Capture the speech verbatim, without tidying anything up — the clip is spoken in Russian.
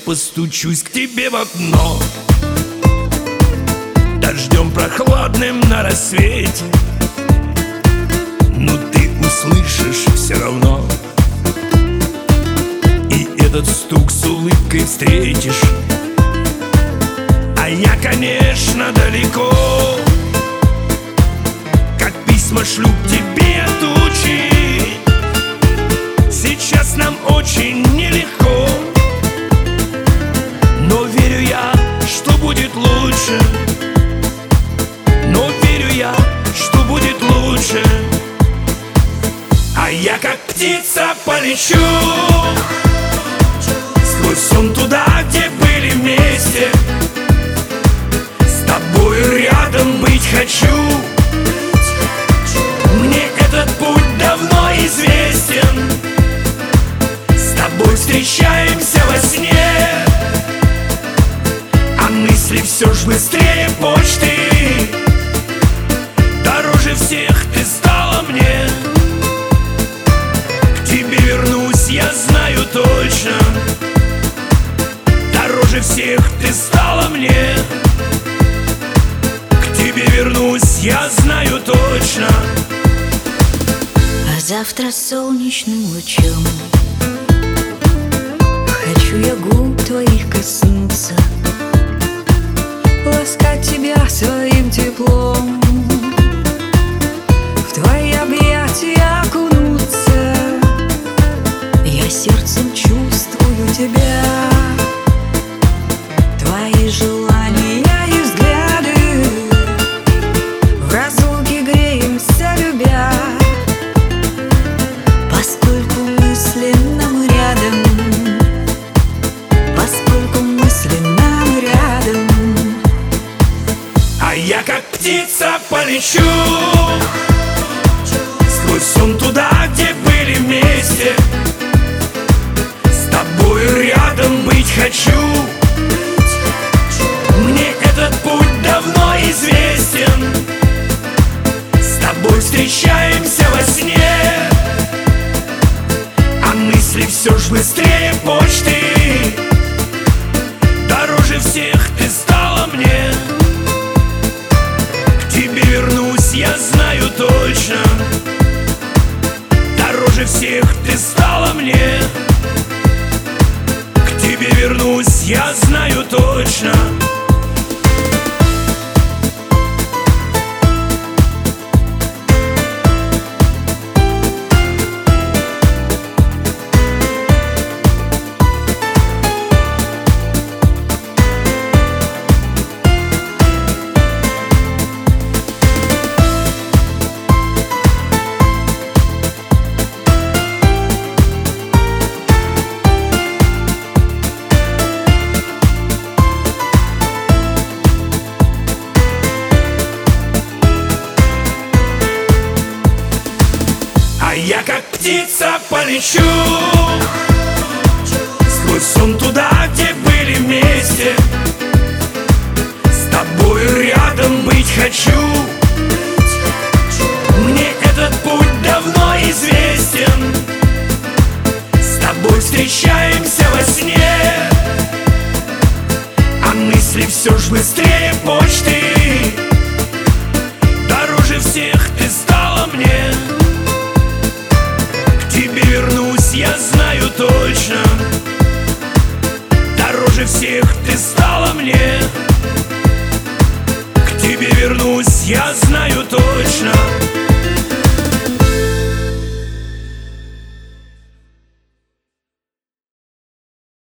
постучусь к тебе в окно дождем прохладным на рассвете, но ты услышишь все равно, и этот стук с улыбкой встретишь. А я, конечно, далеко, как письма шлю к тебе тучи. Сейчас нам очень нелегко, но верю я, что будет лучше. Но верю я, что будет лучше. А я, как птица, полечу сквозь сон туда, где были вместе. С тобою рядом быть хочу. Мне этот путь давно известен. С тобой встречаемся во сне, а мысли все ж быстрее почты. Дороже всех ты стала мне. К тебе вернусь, я знаю точно. Дороже всех ты стала мне. К тебе вернусь, я знаю точно. А завтра солнечным лучом хочу я губ твоих коснуться, ласкать тебя своим теплом, в твои объятия окунуться. Я сердцем чувствую тебя, твои желания и взгляды. В разлуке греемся, любя, поскольку мысленно мы рядом. Поскольку мысленно мы рядом. А я, как птица, полечу сквозь сон туда, где были вместе. С тобою рядом быть хочу. Мне этот путь давно известен. С тобой встречаемся во сне, а мысли все ж быстрее почты. Дороже всех ты стала мне. К тебе вернусь, я знаю точно. Дороже всех ты стала мне. К тебе вернусь, я знаю точно. Я, как птица, полечу сквозь сон туда, где были вместе. С тобою рядом быть хочу. Мне этот путь давно известен. С тобой встречаемся во сне, а мысли все ж быстрее почты. Дороже всех ты стала мне. К тебе вернусь, я знаю точно. Дороже всех ты стала мне. К тебе вернусь, я знаю точно.